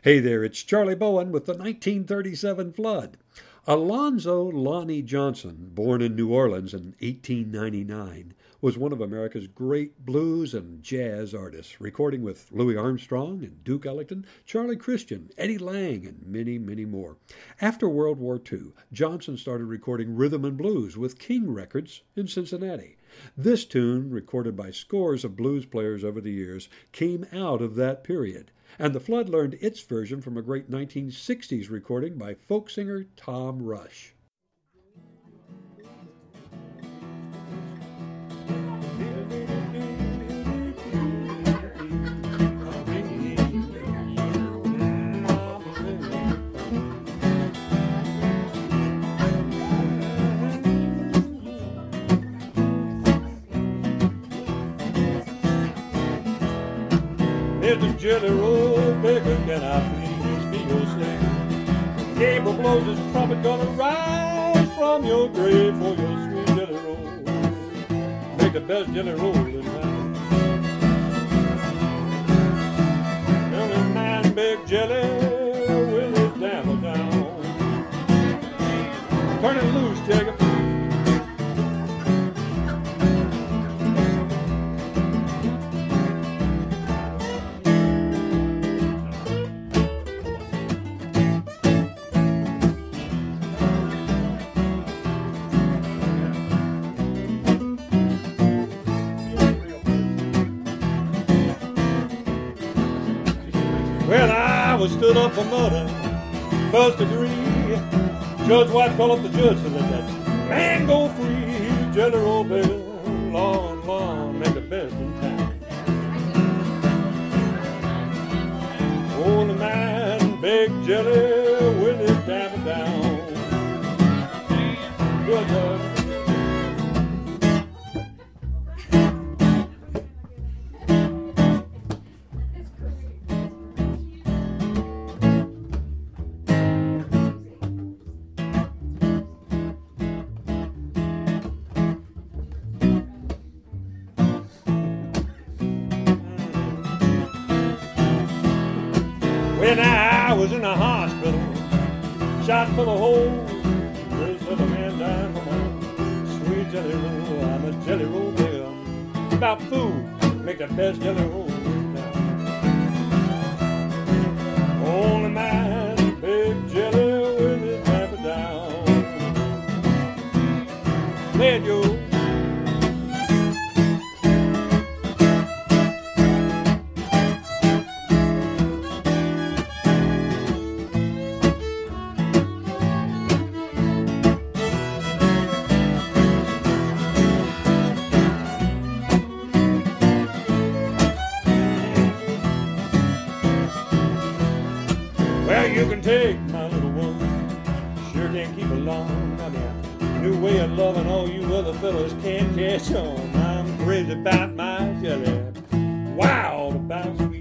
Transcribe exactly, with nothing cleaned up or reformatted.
Hey there, it's Charlie Bowen with the nineteen thirty-seven flood. Alonzo Lonnie Johnson, born in New Orleans in eighteen ninety-nine, was one of America's great blues and jazz artists, recording with Louis Armstrong and Duke Ellington, Charlie Christian, Eddie Lang, and many, many more. After World War Two, Johnson started recording rhythm and blues with King Records in Cincinnati. This tune, recorded by scores of blues players over the years, came out of that period. And the Flood learned its version from a great nineteen sixties recording by folk singer Tom Rush. Mister Jelly Roll Baker, can I please be your slave? Gabriel blows his trumpet, gonna rise from your grave for your sweet jelly roll. Make the best jelly roll in town. Jelly man, big jelly, with his dammer down. Turn it loose, Jacob. Well, I was stood up for murder, first degree. Judge White called up the judge and let that man go free. Jelly roll, baby, long, long, make the best in town. Oh, the man, big jelly, with his damn down. Good, Judge. When I was in the hospital, shot full of holes, just let a man down for my sweet jelly roll. I'm a jelly roll girl. About food, make the best jelly roll now. Only man, big jelly with his hammer down. There you go. Well, you can take my little one, sure can't keep her long. I mean, new way of loving all you other fellas can't catch on. I'm crazy about my jelly, wild about